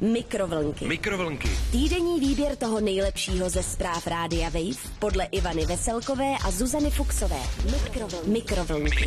Mikrovlnky. Týdenní výběr toho nejlepšího ze zpráv Rádia Wave podle Ivany Veselkové a Zuzany Fuxové. Mikrovlnky.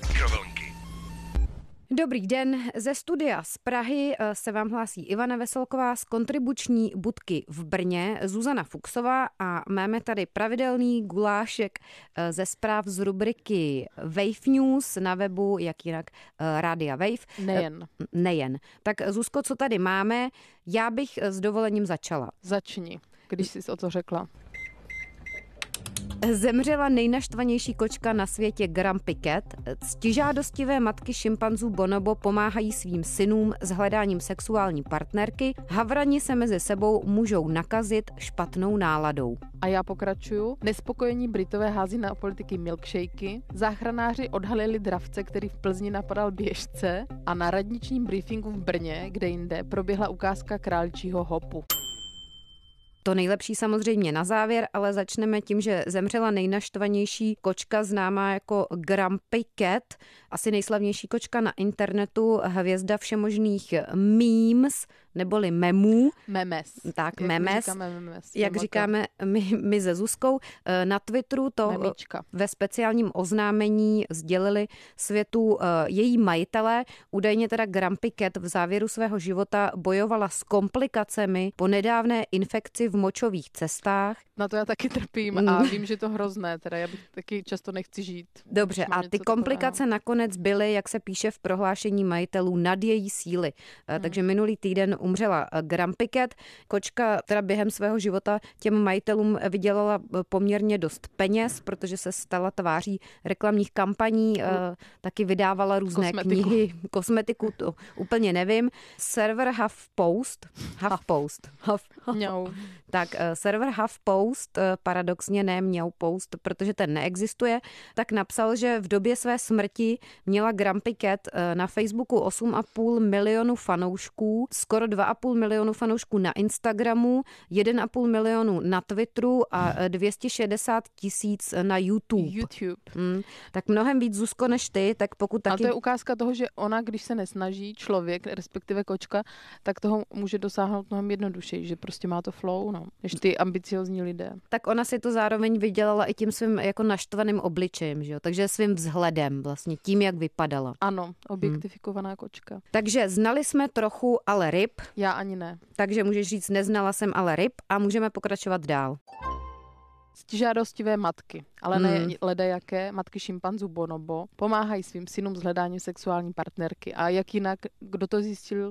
Dobrý den, ze studia z Prahy se vám hlásí Ivana Veselková z kontribuční budky v Brně, Zuzana Fuxová a máme tady pravidelný gulášek ze zpráv z rubriky Wave News na webu, jak jinak Rádia Wave. Nejen. Tak Zuzko, co tady máme? Já bych s dovolením začala. Začni, když jsi o to řekla. Zemřela nejnaštvanější kočka na světě Grumpy Cat. Ctižádostivé matky šimpanzů bonobo pomáhají svým synům s hledáním sexuální partnerky. Havrani se mezi sebou můžou nakazit špatnou náladou. A já pokračuju. Nespokojení Britové hází na politiky milkshakey. Záchranáři odhalili dravce, který v Plzni napadal běžce. A na radničním briefingu v Brně, kde jinde, proběhla ukázka králičího hopu. To nejlepší samozřejmě na závěr, ale začneme tím, že zemřela nejnaštvanější kočka známá jako Grumpy Cat, asi nejslavnější kočka na internetu, hvězda všemožných memes, neboli memů. Memes. Tak, memes. Jak říkáme my se Zuzkou. Na Twitteru to Memička. Ve speciálním oznámení sdělili světu její majitelé. Údajně teda Grumpy Cat v závěru svého života bojovala s komplikacemi po nedávné infekci v močových cestách. Na to já taky trpím a vím, že je to hrozné, teda já bych taky často nechci žít. Dobře, a ty komplikace nakonec byly, jak se píše v prohlášení majitelů, nad její síly. Takže minulý týden umřela Grumpy Cat. Kočka teda během svého života těm majitelům vydělala poměrně dost peněz, protože se stala tváří reklamních kampaní, taky vydávala různé knihy, kosmetiku, to úplně nevím. Server HuffPost, tak server HuffPost, paradoxně ne MeowPost, protože ten neexistuje, tak napsal, že v době své smrti měla Grumpy Cat na Facebooku 8,5 milionu fanoušků, skoro 2,5 milionu fanoušků na Instagramu, 1,5 milionu na Twitteru a 260 000 na YouTube. Tak mnohem víc, Zuzko, než ty, tak pokud taky... Ale to je ukázka toho, že ona, když se nesnaží, člověk, respektive kočka, tak toho může dosáhnout mnohem jednodušeji, že prostě má to flow, než ty ambiciozní lidé. Tak ona si to zároveň vydělala i tím svým jako naštvaným obličejem, že jo? Takže svým vzhledem, vlastně tím, jak vypadala. Ano, objektifikovaná kočka. Takže znali jsme trochu ale ryb. Já ani ne. Takže můžeš říct, neznala jsem ale ryb a můžeme pokračovat dál. Ctižádostivé matky, ale ne ledajaké, matky šimpanzů bonobo, pomáhají svým synům s hledáním sexuální partnerky. A jak jinak, kdo to zjistil?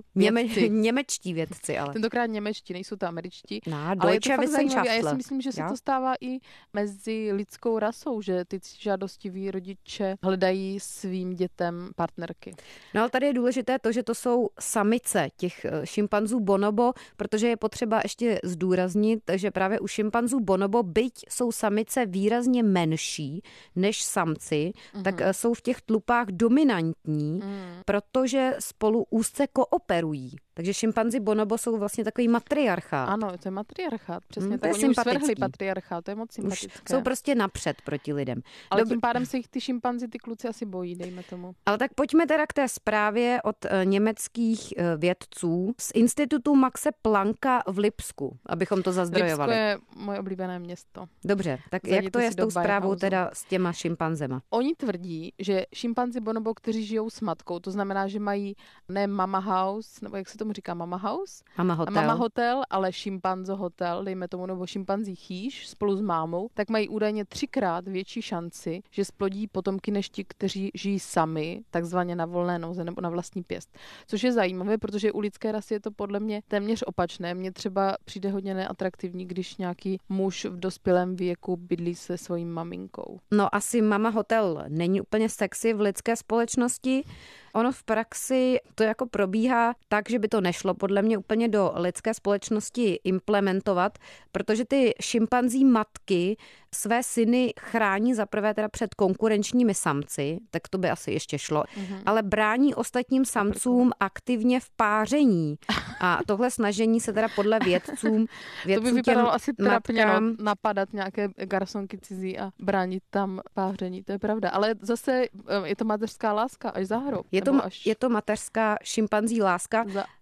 Němečtí vědci, ale. Tentokrát němečtí, nejsou to američtí. Ale je to fakt zajímavé. A já si myslím, že se to stává i mezi lidskou rasou, že ty žádostiví rodiče hledají svým dětem partnerky. No ale tady je důležité to, že to jsou samice těch šimpanzů bonobo, protože je potřeba ještě zdůraznit, že právě u šimpanzů bonobo, byť jsou samice výrazně menší než samci, tak jsou v těch tlupách dominantní, protože spolu úzce kooperují. Takže šimpanzi bonobo jsou vlastně takový matriarchát. Ano, to je matriarchát, přesně. Tak oni už svrhli patriarchát, to je moc sympatické. Už jsou prostě napřed proti lidem. Ale tím pádem se jich ty šimpanzi, ty kluci asi bojí, dejme tomu. Ale tak pojďme teda k té zprávě od německých vědců z institutu Maxe Plancka v Lipsku, abychom to zazdrojovali. Lipsko je moje oblíbené město. Dobře, tak jak to je s tou zprávou teda s těma šimpanzema? Oni tvrdí, že šimpanzi bonobo, kteří žijou s matkou, to znamená, že mají ne mama house, nebo jak se tomu říká mama house? Mama hotel, ale šimpanzo hotel, dejme tomu, nebo šimpanzí chýš spolu s mámou, tak mají údajně 3x větší šanci, že splodí potomky než ti, kteří žijí sami, takzvaně na volné noze nebo na vlastní pěst. Což je zajímavé, protože u lidské rasy je to podle mě téměř opačné. Mně třeba přijde hodně neatraktivní, když nějaký muž v dospělém věku bydlí se svojí maminkou. No asi mama hotel není úplně sexy v lidské společnosti. Ono v praxi to jako probíhá tak, že by to nešlo podle mě úplně do lidské společnosti implementovat, protože ty šimpanzí matky své syny chrání zaprvé teda před konkurenčními samci, tak to by asi ještě šlo, ale brání ostatním samcům aktivně v páření. A tohle snažení se teda podle vědců to by vypadalo asi trapně napadat nějaké garsonky cizí a bránit tam páření, to je pravda. Ale zase je to mateřská láska až za hrob. Je to mateřská šimpanzí láska.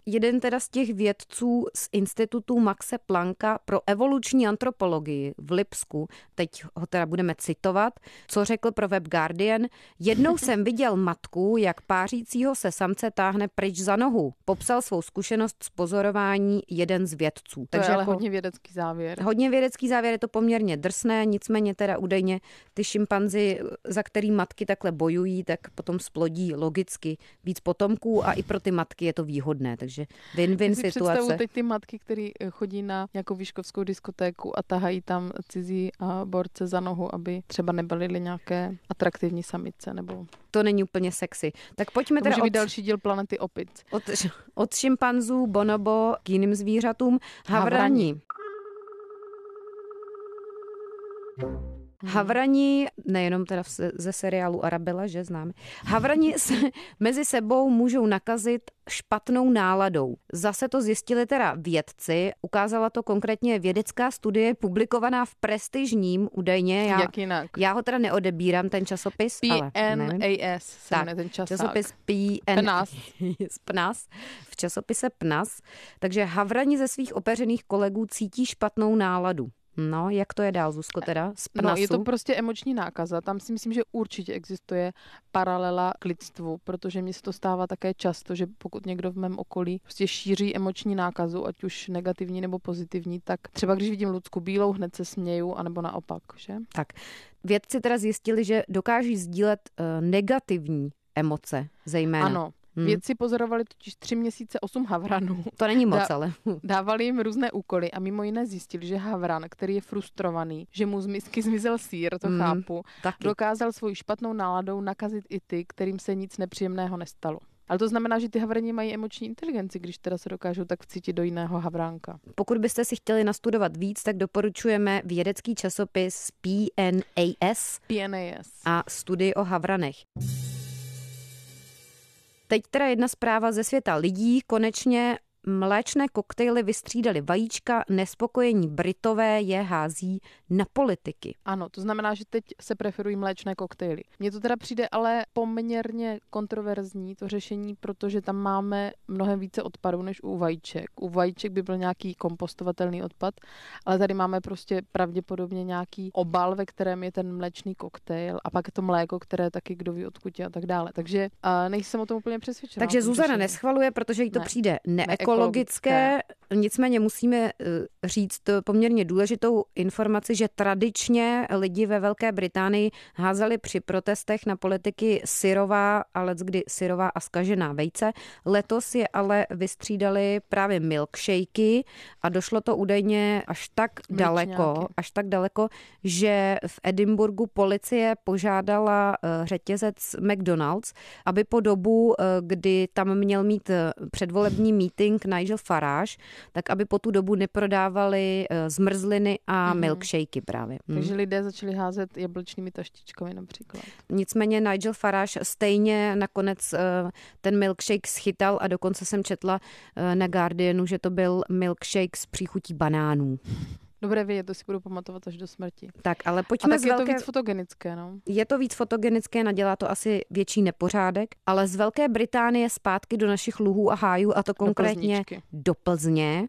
jeden teda z těch vědců z Institutu Maxe Plancka pro evoluční antropologii v Lipsku, teď ho teda budeme citovat, co řekl pro web Guardian: jednou jsem viděl matku, jak pářícího se samce táhne pryč za nohu. Popsal svou zkušenost z pozorování jeden z vědců. Takže ale jako hodně vědecký závěr. Hodně vědecký závěr, je to poměrně drsné, nicméně teda údajně ty šimpanzi, za který matky takhle bojují, tak potom splodí logicky víc potomků a i pro ty matky je to výhodné, takže win-win situace. Představuji teď ty matky, které chodí na nějakou výškovskou diskotéku a tahají tam cizí borce za nohu, aby třeba nebalily nějaké atraktivní samice, nebo... To není úplně sexy. Tak pojďme teda může být další díl Planety opic. Od šimpanzů, bonobo k jiným zvířatům. Havrani. Havrani, nejenom teda ze seriálu Arabella, že známe, havrani se mezi sebou můžou nakazit špatnou náladou. Zase to zjistili teda vědci, ukázala to konkrétně vědecká studie publikovaná v prestižním údajně. Já ho teda neodebírám, ten časopis. PNAS se jmenuje ten časopis PNAS. V časopise PNAS. Takže havrani ze svých opeřených kolegů cítí špatnou náladu. No, jak to je dál, Zuzko, teda? Z PNASu? No, je to prostě emoční nákaza. Tam si myslím, že určitě existuje paralela k lidstvu, protože mně se to stává také často, že pokud někdo v mém okolí prostě šíří emoční nákazu, ať už negativní nebo pozitivní, tak třeba když vidím Lucku bílou, hned se směju, anebo naopak, že? Tak, vědci teda zjistili, že dokáží sdílet negativní emoce, zejména. Ano. Vědci pozorovali totiž 3 měsíce 8 havranů. To není moc, ale. Dávali jim různé úkoly a mimo jiné zjistili, že havran, který je frustrovaný, že mu z misky zmizel sýr, to chápu, dokázal svojí špatnou náladou nakazit i ty, kterým se nic nepříjemného nestalo. Ale to znamená, že ty havrani mají emoční inteligenci, když teda se dokážou tak vcítit do jiného havránka. Pokud byste si chtěli nastudovat víc, tak doporučujeme vědecký časopis PNAS a studii o havranech. Teď teda jedna zpráva ze světa lidí. Konečně mléčné koktejly vystřídaly vajíčka, nespokojení Britové je hází na politiky. Ano, to znamená, že teď se preferují mléčné koktejly. Mně to teda přijde ale poměrně kontroverzní to řešení, protože tam máme mnohem více odpadů než u vajíček. U vajíček by byl nějaký kompostovatelný odpad, ale tady máme prostě pravděpodobně nějaký obal, ve kterém je ten mléčný koktejl a pak to mléko, které taky kdo ví odkud je a tak dále. Takže nejsem o tom úplně přesvědčená. Takže Zuzana neschvaluje, protože jí to přijde neekologické. Nicméně musíme říct poměrně důležitou informaci, že tradičně lidi ve Velké Británii házeli při protestech na politiky syrová a leckdy syrová a zkažená vejce. Letos je ale vystřídali právě milkshakey a došlo to údajně až tak daleko, že v Edinburghu policie požádala řetězec McDonald's, aby po dobu, kdy tam měl mít předvolební meeting Nigel Farage, tak aby po tu dobu neprodávali zmrzliny a milkshakey právě. Takže lidé začali házet jablečnými taštičkami například. Nicméně Nigel Farage stejně nakonec ten milkshake schytal a dokonce jsem četla na Guardianu, že to byl milkshake s příchutí banánů. Dobré vědět, to si budu pamatovat až do smrti. Tak, ale pojďme je to víc fotogenické, no? Je to víc fotogenické, nadělá to asi větší nepořádek, ale z Velké Británie zpátky do našich luhů a hájů, a to konkrétně do Plzně.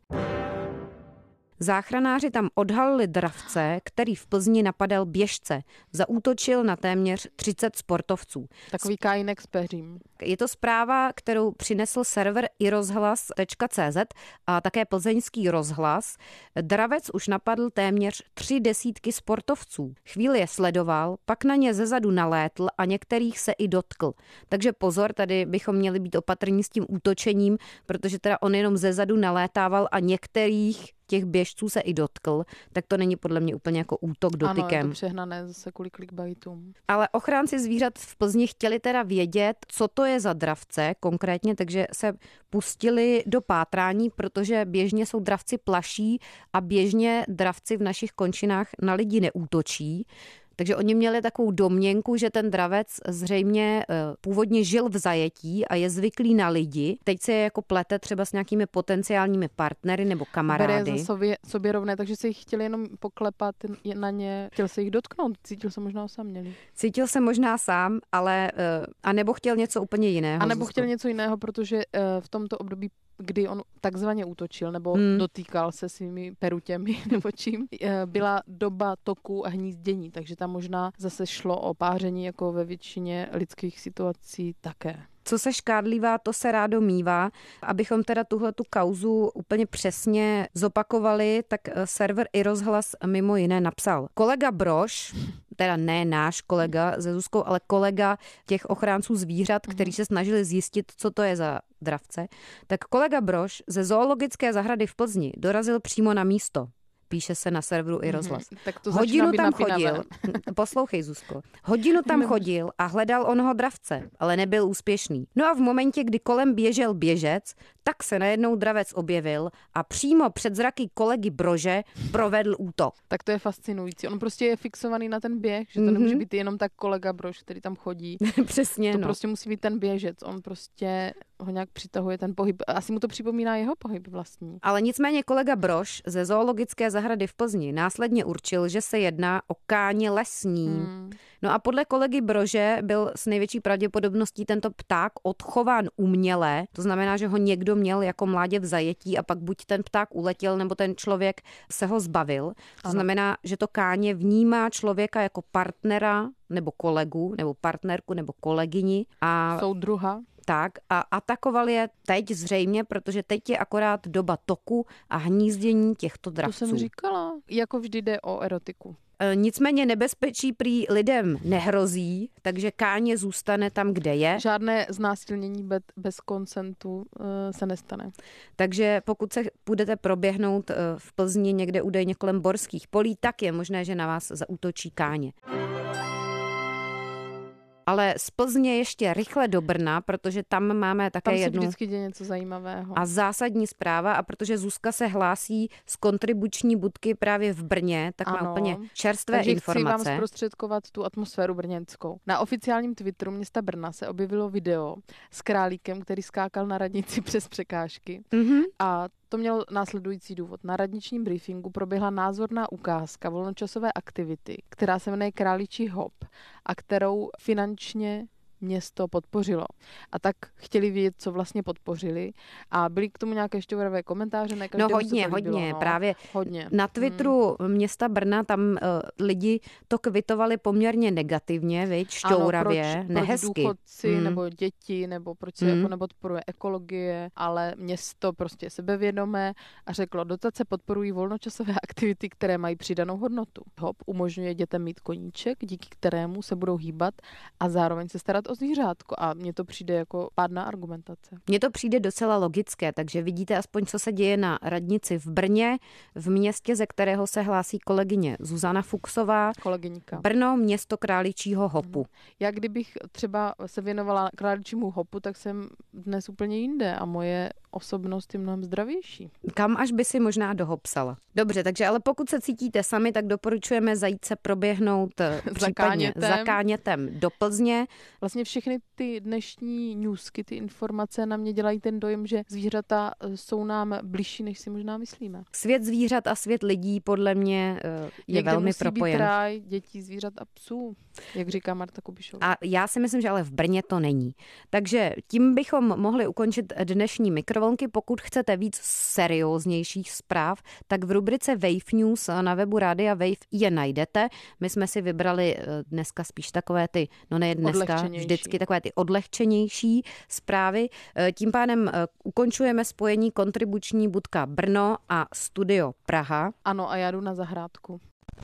Záchranáři tam odhalili dravce, který v Plzni napadal běžce. Zaútočil na téměř 30 sportovců. Takový Kajínek s peřím. Je to zpráva, kterou přinesl server irozhlas.cz a také plzeňský rozhlas. Dravec už napadl téměř 30 sportovců. Chvíli je sledoval, pak na ně zezadu nalétl a některých se i dotkl. Takže pozor, tady bychom měli být opatrní s tím útočením, protože teda on jenom zezadu nalétával a některých těch běžců se i dotkl, tak to není podle mě úplně jako útok dotykem. Ano, je to přehnané zase kvůli clickbaitům. Ale ochránci zvířat v Plzni chtěli teda vědět, co to je za dravce konkrétně, takže se pustili do pátrání, protože běžně jsou dravci plaší a běžně dravci v našich končinách na lidi neútočí. Takže oni měli takovou domněnku, že ten dravec zřejmě původně žil v zajetí a je zvyklý na lidi. Teď se je jako plete třeba s nějakými potenciálními partnery nebo kamarády. Bere za sobě rovné, takže se jich chtěli jenom poklepat na ně. Chtěl se jich dotknout, cítil se možná osamělý. Cítil se možná sám, ale a nebo chtěl něco úplně jiného. A nebo chtěl něco jiného, protože v tomto období kdy on takzvaně útočil nebo dotýkal se svými perutěmi nebo čím, byla doba toku a hnízdění, takže tam možná zase šlo o páření jako ve většině lidských situací také. Co se škádlívá, to se rádo mívá. Abychom teda tuhletu kauzu úplně přesně zopakovali, tak server iRozhlas mimo jiné napsal: kolega Brož, teda ne náš kolega se Zuzkou, ale kolega těch ochránců zvířat, kteří se snažili zjistit, co to je za dravce, tak kolega Brož ze zoologické zahrady v Plzni dorazil přímo na místo. Píše se na serveru iRozhlas. Hodinu tam chodil, poslouchej Zuzko, hodinu tam chodil a hledal onoho dravce, ale nebyl úspěšný. No a v momentě, kdy kolem běžel běžec, tak se najednou dravec objevil a přímo před zraky kolegy Brože provedl útok. Tak to je fascinující. On prostě je fixovaný na ten běh, že to nemůže být jenom tak kolega Brož, který tam chodí. Přesně, to prostě musí být ten běžec. On prostě ho nějak přitahuje ten pohyb. Asi mu to připomíná jeho pohyb vlastní. Ale nicméně kolega Brož ze zoologické zahrady v Plzni následně určil, že se jedná o káně lesní. No a podle kolegy Brože byl s největší pravděpodobností tento pták odchován uměle, to znamená, že ho někdo měl jako mládě v zajetí a pak buď ten pták uletěl, nebo ten člověk se ho zbavil. To znamená, že to káně vnímá člověka jako partnera nebo kolegu, nebo partnerku, nebo kolegyni. A soudruha. Tak a atakoval je teď zřejmě, protože teď je akorát doba toku a hnízdění těchto dravců. To jsem říkala, jako vždy jde o erotiku. Nicméně nebezpečí prý lidem nehrozí, takže káně zůstane tam, kde je. Žádné znásilnění bez konsentu se nestane. Takže pokud se budete proběhnout v Plzni někde údajně kolem Borských polí, tak je možné, že na vás zaútočí káně. Ale z Plzně ještě rychle do Brna, protože tam máme také tam jednu... Tam se vždycky děje něco zajímavého. A zásadní zpráva, a protože Zuzka se hlásí z kontribuční budky právě v Brně, tak má úplně čerstvé informace. Takže chci vám zprostředkovat tu atmosféru brněnskou. Na oficiálním Twitteru města Brna se objevilo video s králíkem, který skákal na radnici přes překážky. A to mělo následující důvod. Na radničním briefingu proběhla názorná ukázka volnočasové aktivity, která se jmenuje Králičí hop a kterou finančně město podpořilo. A tak chtěli vědět, co vlastně podpořili a byly k tomu nějaké šťouravé komentáře. Ne no hodně, právě hodně. Na Twitteru města Brna tam lidi to kvitovali poměrně negativně, viď, šťouravě, nehezky. Proč důchodci nebo děti, nebo proč se jako nepodporuje ekologie, ale město prostě sebevědomé a řeklo, dotace podporují volnočasové aktivity, které mají přidanou hodnotu. Hop umožňuje dětem mít koníček, díky kterému se budou hýbat a zároveň se starat o zvířátko a mně to přijde jako pádná argumentace. Mně to přijde docela logické, takže vidíte aspoň, co se děje na radnici v Brně, v městě, ze kterého se hlásí kolegyně Zuzana Fuchsová. Kolegyňka. Brno, město králičího hopu. Já kdybych třeba se věnovala králičímu hopu, tak jsem dnes úplně jinde a moje osobnost je mnohem zdravější. Kam až by si možná dohopsala. Dobře, takže ale pokud se cítíte sami, tak doporučujeme zajít se proběhnout případně za Kánětem do Plzně. Vlastně všechny ty dnešní newsky, ty informace na mě dělají ten dojem, že zvířata jsou nám bližší, než si možná myslíme. Svět zvířat a svět lidí podle mě je velmi propojen. Někde musí být ráj dětí, zvířat a psů, jak říká Marta Kubišová. A já si myslím, že ale v Brně to není. Takže tím bychom mohli ukončit dnešní mikrovlnky. Pokud chcete víc serióznějších zpráv, tak v rubrice Wave News na webu Rádia Wave je najdete. My jsme si vybrali dneska spíš takové ty, no ne dneska, vždycky takové ty odlehčenější zprávy. Tím pádem ukončujeme spojení kontribuční budka Brno a studio Praha. Ano, a já jdu na zahrádku.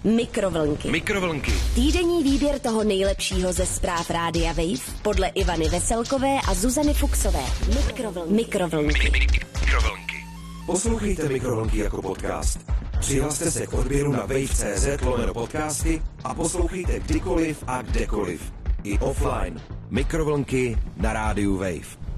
Mikrovlnky. Týdenní výběr toho nejlepšího ze zpráv Rádia Wave podle Ivany Veselkové a Zuzany Fuchsové. Mikrovlnky. Poslouchejte Mikrovlnky jako podcast. Přihlaste se k odběru na wave.cz/podcasty a poslouchejte kdykoliv a kdekoliv. I offline. Mikrovlnky na rádiu Wave.